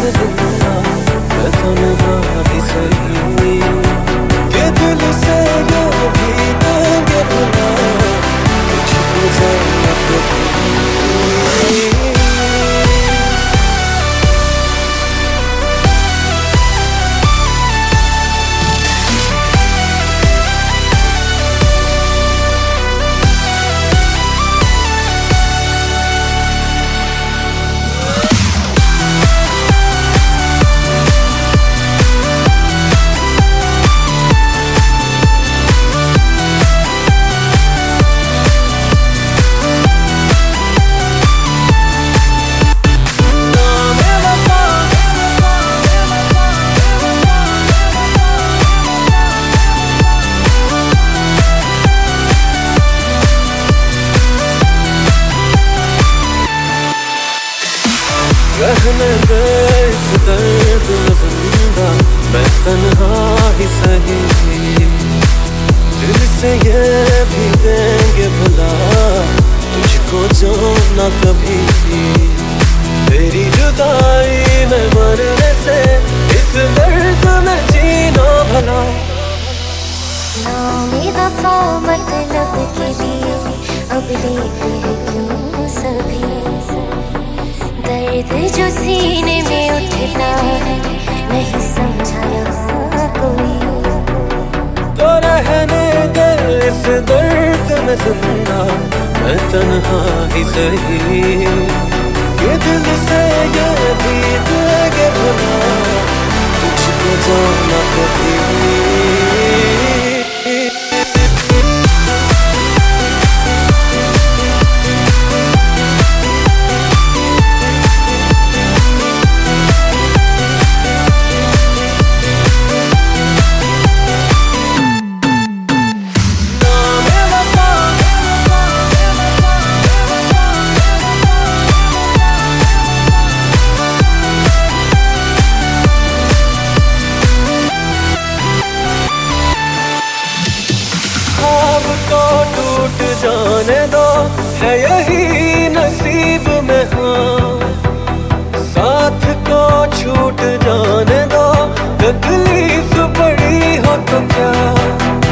में जिंदा मैं तन्हा ही सही कि दिल से ये भी देंगे भुला तुझको जाना कभी। रहने दे इस दर्द में जिंदा मैं तन्हा ही सही दिल से ये भी देंगे भुला तुझको जो ना कभी। तेरी जुदाई में मरने से इस दर्द में जीना भला। नाम वफा मतलब के लिए अब लेते हैं क्यों सभी दर्द जो सीने में उठता है नहीं समझा यहाँ कोई। तो रहने दे इस दर्द में जिंदा मैं तन्हा ही सही ये दिल से ये भी देंगे भुला तुझको जाना कभी। तो टूट जाने दो है यही नसीब में हाँ साथ को छूट जाने दो तकलीफ बड़ी हो तो क्या।